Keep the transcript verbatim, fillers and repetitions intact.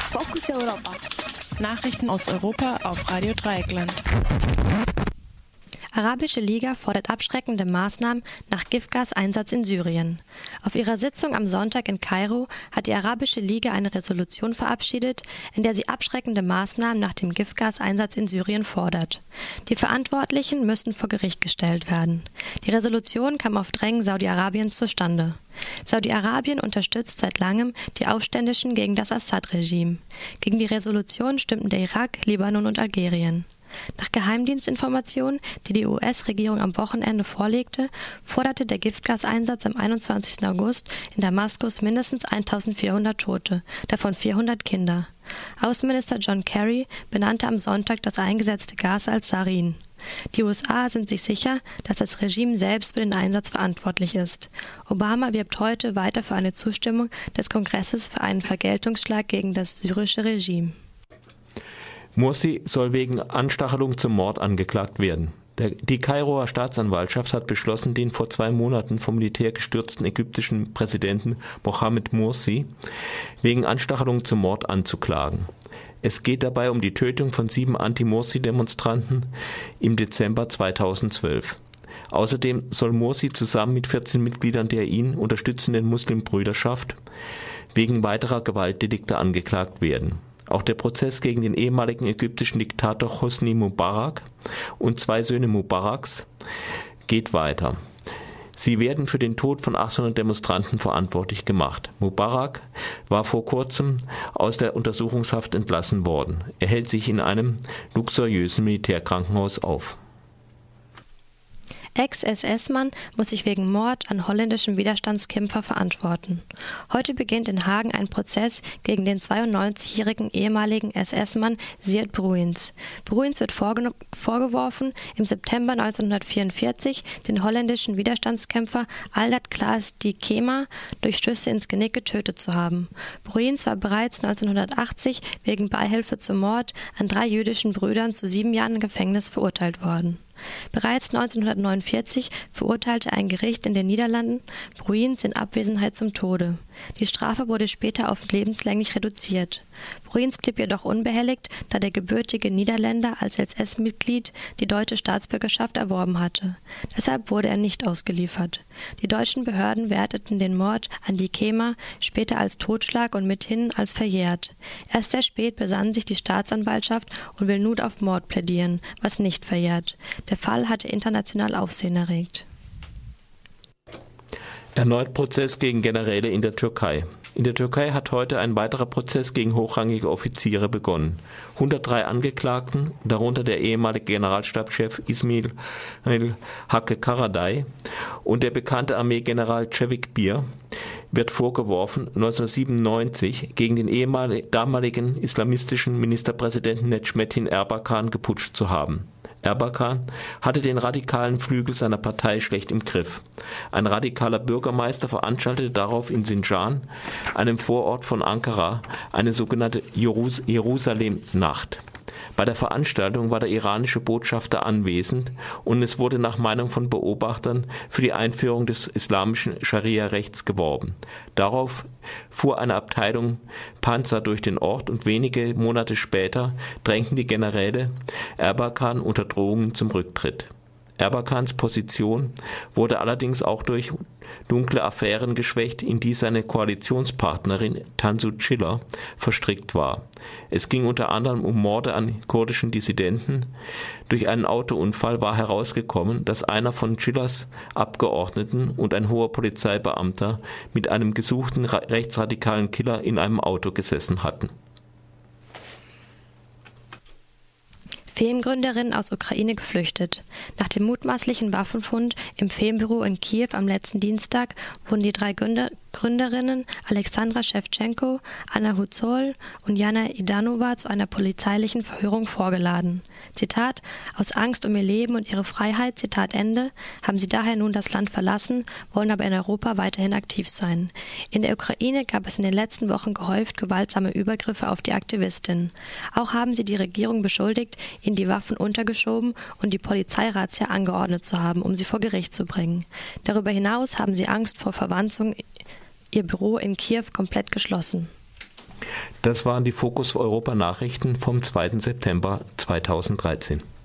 Fokus Europa. Nachrichten aus Europa auf Radio Dreieckland. Arabische Liga fordert abschreckende Maßnahmen nach Giftgaseinsatz in Syrien. Auf ihrer Sitzung am Sonntag in Kairo hat die Arabische Liga eine Resolution verabschiedet, in der sie abschreckende Maßnahmen nach dem Giftgaseinsatz in Syrien fordert. Die Verantwortlichen müssen vor Gericht gestellt werden. Die Resolution kam auf Drängen Saudi-Arabiens zustande. Saudi-Arabien unterstützt seit langem die Aufständischen gegen das Assad-Regime. Gegen die Resolution stimmten der Irak, Libanon und Algerien. Nach Geheimdienstinformationen, die die U S-Regierung am Wochenende vorlegte, forderte der Giftgaseinsatz am einundzwanzigsten August in Damaskus mindestens eintausendvierhundert Tote, davon vierhundert Kinder. Außenminister John Kerry benannte am Sonntag das eingesetzte Gas als Sarin. Die U S A sind sich sicher, dass das Regime selbst für den Einsatz verantwortlich ist. Obama wirbt heute weiter für eine Zustimmung des Kongresses für einen Vergeltungsschlag gegen das syrische Regime. Mursi soll wegen Anstachelung zum Mord angeklagt werden. Der, die Kairoer Staatsanwaltschaft hat beschlossen, den vor zwei Monaten vom Militär gestürzten ägyptischen Präsidenten Mohamed Mursi wegen Anstachelung zum Mord anzuklagen. Es geht dabei um die Tötung von sieben Anti-Mursi-Demonstranten im Dezember zweitausendzwölf. Außerdem soll Mursi zusammen mit vierzehn Mitgliedern der ihn unterstützenden Muslimbrüderschaft wegen weiterer Gewaltdelikte angeklagt werden. Auch der Prozess gegen den ehemaligen ägyptischen Diktator Hosni Mubarak und zwei Söhne Mubaraks geht weiter. Sie werden für den Tod von achthundert Demonstranten verantwortlich gemacht. Mubarak war vor kurzem aus der Untersuchungshaft entlassen worden. Er hält sich in einem luxuriösen Militärkrankenhaus auf. Ex-S S-Mann muss sich wegen Mord an holländischen Widerstandskämpfer verantworten. Heute beginnt in Hagen ein Prozess gegen den zweiundneunzigjährigen ehemaligen S S-Mann Siert Bruins. Bruins wird vorge- vorgeworfen, im September neunzehnhundertvierundvierzig den holländischen Widerstandskämpfer Aldert Klaas de Kema durch Stöße ins Genick getötet zu haben. Bruins war bereits neunzehnhundertachtzig wegen Beihilfe zum Mord an drei jüdischen Brüdern zu sieben Jahren Gefängnis verurteilt worden. Bereits neunzehnhundertneunundvierzig verurteilte ein Gericht in den Niederlanden Bruins in Abwesenheit zum Tode. Die Strafe wurde später auf lebenslänglich reduziert. Bruins blieb jedoch unbehelligt, da der gebürtige Niederländer als S S-Mitglied die deutsche Staatsbürgerschaft erworben hatte. Deshalb wurde er nicht ausgeliefert. Die deutschen Behörden werteten den Mord an die Kema später als Totschlag und mithin als verjährt. Erst sehr spät besann sich die Staatsanwaltschaft und will nun auf Mord plädieren, was nicht verjährt. Der Fall hatte international Aufsehen erregt. Erneut Prozess gegen Generäle in der Türkei. In der Türkei hat heute ein weiterer Prozess gegen hochrangige Offiziere begonnen. hundertdrei Angeklagten, darunter der ehemalige Generalstabschef Ismail Hakkı Karaday und der bekannte Armeegeneral Çevik Bir, wird vorgeworfen, neunzehnhundertsiebenundneunzig gegen den ehemaligen damaligen islamistischen Ministerpräsidenten Necmettin Erbakan geputscht zu haben. Erbakan hatte den radikalen Flügel seiner Partei schlecht im Griff. Ein radikaler Bürgermeister veranstaltete darauf in Sincan, einem Vorort von Ankara, eine sogenannte Jerus- Jerusalem-Nacht. Bei der Veranstaltung war der iranische Botschafter anwesend und es wurde nach Meinung von Beobachtern für die Einführung des islamischen Scharia-Rechts geworben. Darauf fuhr eine Abteilung Panzer durch den Ort und wenige Monate später drängten die Generäle Erbakan unter Drohungen zum Rücktritt. Erbakans Position wurde allerdings auch durch dunkle Affären geschwächt, in die seine Koalitionspartnerin Tansu Çiller verstrickt war. Es ging unter anderem um Morde an kurdischen Dissidenten. Durch einen Autounfall war herausgekommen, dass einer von Çillers Abgeordneten und ein hoher Polizeibeamter mit einem gesuchten rechtsradikalen Killer in einem Auto gesessen hatten. Filmgründerin aus Ukraine geflüchtet. Nach dem mutmaßlichen Waffenfund im Filmbüro in Kiew am letzten Dienstag wurden die drei Gründer, Gründerinnen Alexandra Schewtschenko, Anna Hutzol und Jana Idanova zu einer polizeilichen Verhörung vorgeladen. Zitat: Aus Angst um ihr Leben und ihre Freiheit, Zitat Ende, haben sie daher nun das Land verlassen, wollen aber in Europa weiterhin aktiv sein. In der Ukraine gab es in den letzten Wochen gehäuft gewaltsame Übergriffe auf die Aktivistin. Auch haben sie die Regierung beschuldigt, ihnen die Waffen untergeschoben und die Polizeirazzia angeordnet zu haben, um sie vor Gericht zu bringen. Darüber hinaus haben sie Angst vor Verwanzung, ihr Büro in Kiew komplett geschlossen. Das waren die Fokus Europa Nachrichten vom zweiten September zweitausenddreizehn.